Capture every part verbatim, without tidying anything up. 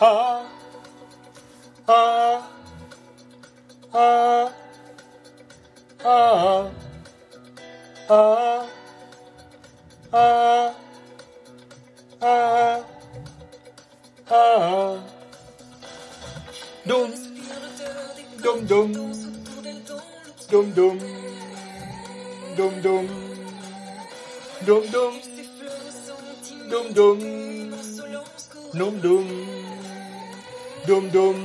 ah, ah, ah, ah, ah, ah, ah, ah. Dum, dum, dum, dum, dum, dum, dum, dum, dum, dum, dum, dum, dum, dum, dum.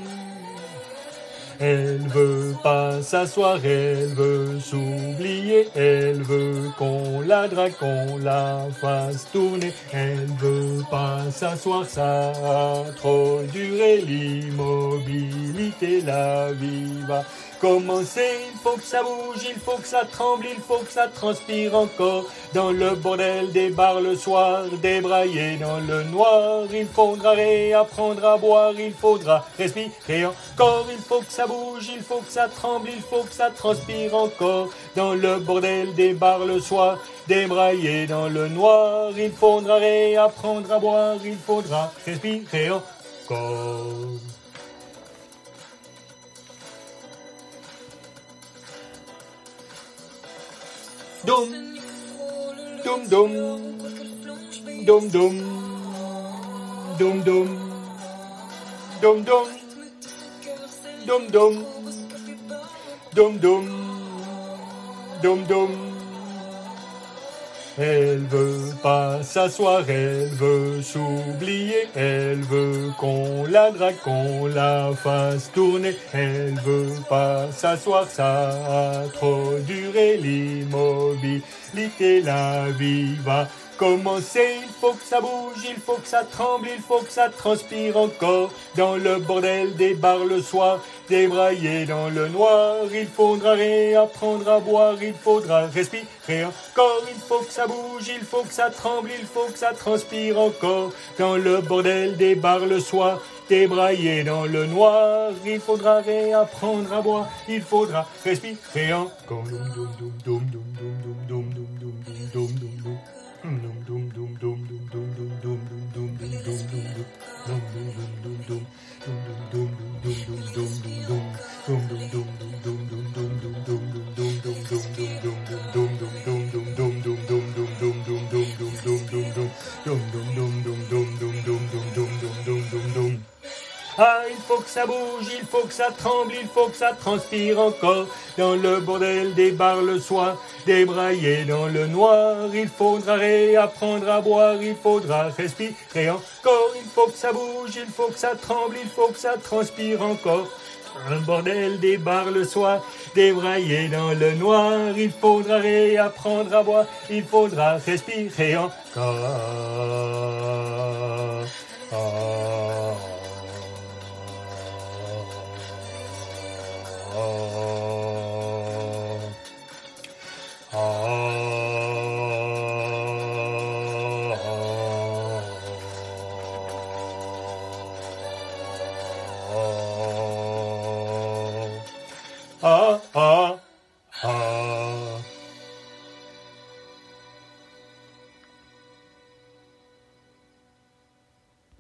Elle veut pas s'asseoir, elle veut s'oublier, elle veut qu'on la drague, qu'on la fasse tourner. Elle veut pas s'asseoir, ça a trop duré, l'immobilité, la vie va commencer. Il faut que ça bouge, il faut que ça tremble, il faut que ça transpire encore. Dans le bordel des bars le soir, débraillé dans le noir, il faudra réapprendre à boire, il faudra respirer encore. Il faut que ça bouge, il faut que ça tremble, il faut que ça transpire encore. Dans le bordel des bars le soir, débraillé dans le noir, il faudra réapprendre à boire, il faudra respirer encore. Dum, dum, dum, dum, dum, dum, dum, dum, dum, dum, dum, dum, dum, dum, dum. Elle veut pas s'asseoir, elle veut s'oublier, elle veut qu'on la drague, qu'on la fasse tourner. Elle veut pas s'asseoir, ça a trop duré, l'immobilité, la vie va commencer. Il faut que ça bouge, il faut que ça tremble, il faut que ça transpire encore. Dans le bordel des bars le soir, débraillé dans le noir, il faudra réapprendre à boire, il faudra respirer encore. Il faut que ça bouge, il faut que ça tremble, il faut que ça transpire encore. Dans le bordel des bars le soir, débraillé dans le noir, il faudra réapprendre à boire, il faudra respirer encore. Ah, il faut que ça bouge, il faut que ça tremble, il faut que ça transpire encore. Dans le bordel des bars le soir, débraillé dans le noir, il faudra réapprendre à boire, il faudra respirer encore. Il faut que ça bouge, il faut que ça tremble, il faut que ça transpire encore. Un bordel des bars le soir, débraillé dans le noir, il faudra réapprendre à boire, il faudra respirer encore. Oh. Oh. Oh. Oh.